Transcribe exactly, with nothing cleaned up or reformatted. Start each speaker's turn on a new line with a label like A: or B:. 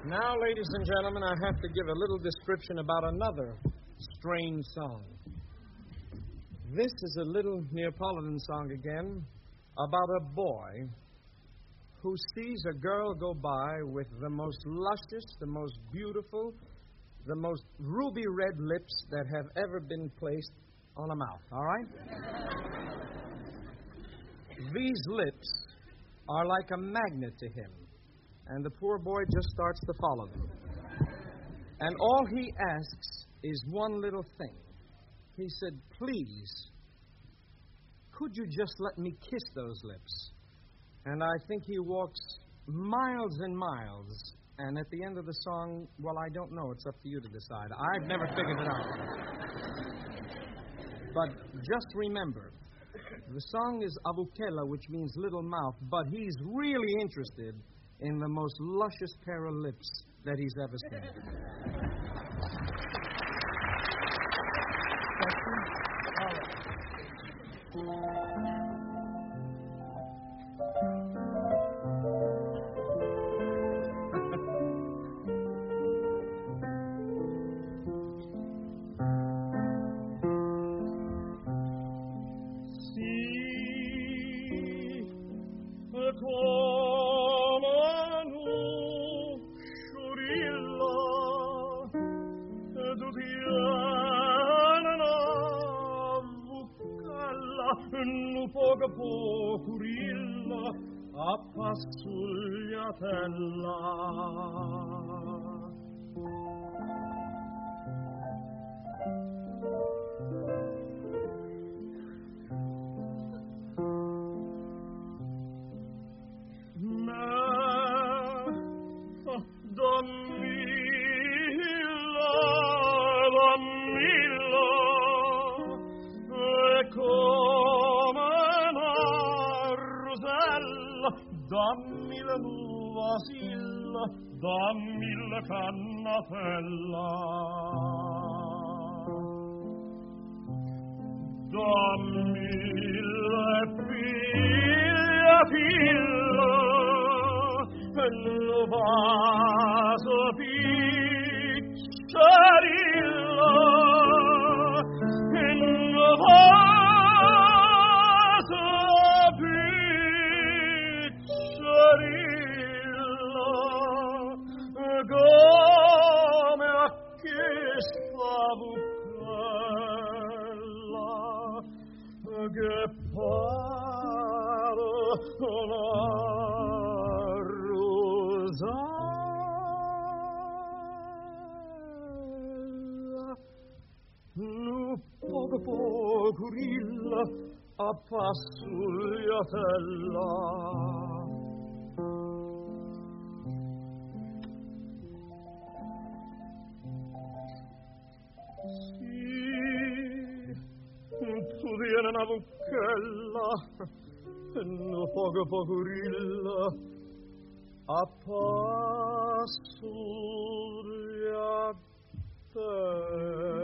A: Now, ladies and gentlemen, I have to give a little description about another strange song. This is a little Neapolitan song again about a boy who sees a girl go by with the most luscious, the most beautiful, the most ruby red lips that have ever been placed on a mouth, all right? These lips are like a magnet to him, and the poor boy just starts to follow them. And all he asks is one little thing. He said, please, could you just let me kiss those lips? And I think he walks miles and miles, and at the end of the song, well, I don't know. It's up to you to decide. I've never figured it out. But just remember, the song is Avucella, which means little mouth, but he's really interested in the most luscious pair of lips that he's ever seen.
B: Nu poco procurilla a passugliatella. Dammi la nuvasilla, dammi la cannatella. Dammi le piglia pilla, il vaso picciarilla, il vaso come a questa bucella che pare una rosella. Nu poco procurilla a passugliatella. Tu viene una bucella, no poco procurilla, a passugliatella.